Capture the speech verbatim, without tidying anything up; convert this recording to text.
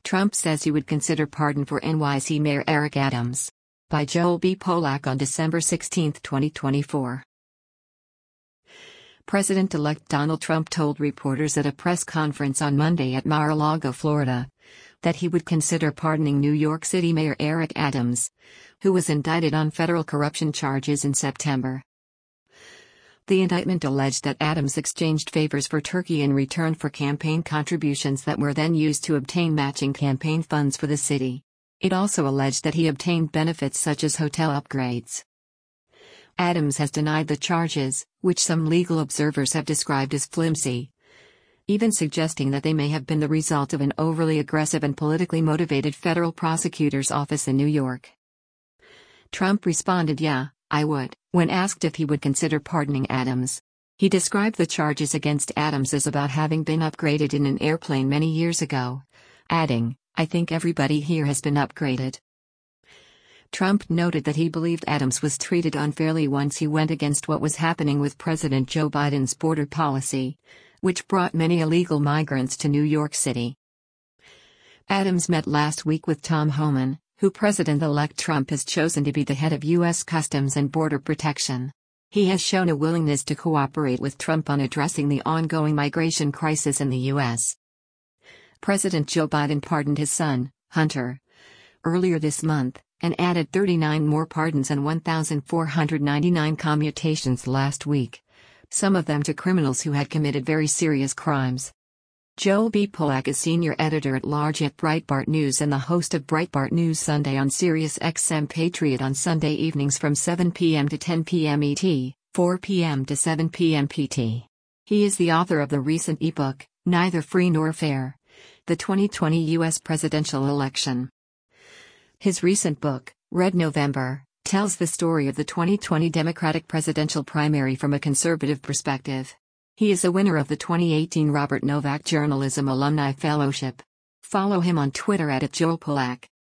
Trump says he would consider pardon for N Y C Mayor Eric Adams. By Joel B. Polak on December sixteenth, twenty twenty-four. President-elect Donald Trump told reporters at a press conference on Monday at Mar-a-Lago, Florida, that he would consider pardoning New York City Mayor Eric Adams, who was indicted on federal corruption charges in September. The indictment alleged that Adams exchanged favors for Turkey in return for campaign contributions that were then used to obtain matching campaign funds for the city. It also alleged that he obtained benefits such as hotel upgrades. Adams has denied the charges, which some legal observers have described as flimsy, even suggesting that they may have been the result of an overly aggressive and politically motivated federal prosecutor's office in New York. Trump responded, "Yeah, I would," when asked if he would consider pardoning Adams. He described the charges against Adams as about having been upgraded in an airplane many years ago, adding, "I think everybody here has been upgraded." Trump noted that he believed Adams was treated unfairly once he went against what was happening with President Joe Biden's border policy, which brought many illegal migrants to New York City. Adams met last week with Tom Homan, who President-elect Trump has chosen to be the head of U S Customs and Border Protection. He has shown a willingness to cooperate with Trump on addressing the ongoing migration crisis in the U S. President Joe Biden pardoned his son, Hunter, earlier this month, and added thirty-nine more pardons and one thousand four hundred ninety-nine commutations last week, some of them to criminals who had committed very serious crimes. Joel B. Polak is senior editor-at-large at Breitbart News and the host of Breitbart News Sunday on Sirius X M Patriot on Sunday evenings from seven p m to ten p m E T, four p m to seven p m P T. He is the author of the recent ebook, Neither Free Nor Fair: The twenty twenty U S Presidential Election. His recent book, Red November, tells the story of the twenty twenty Democratic presidential primary from a conservative perspective. He is a winner of the twenty eighteen Robert Novak Journalism Alumni Fellowship. Follow him on Twitter at Joel Polak.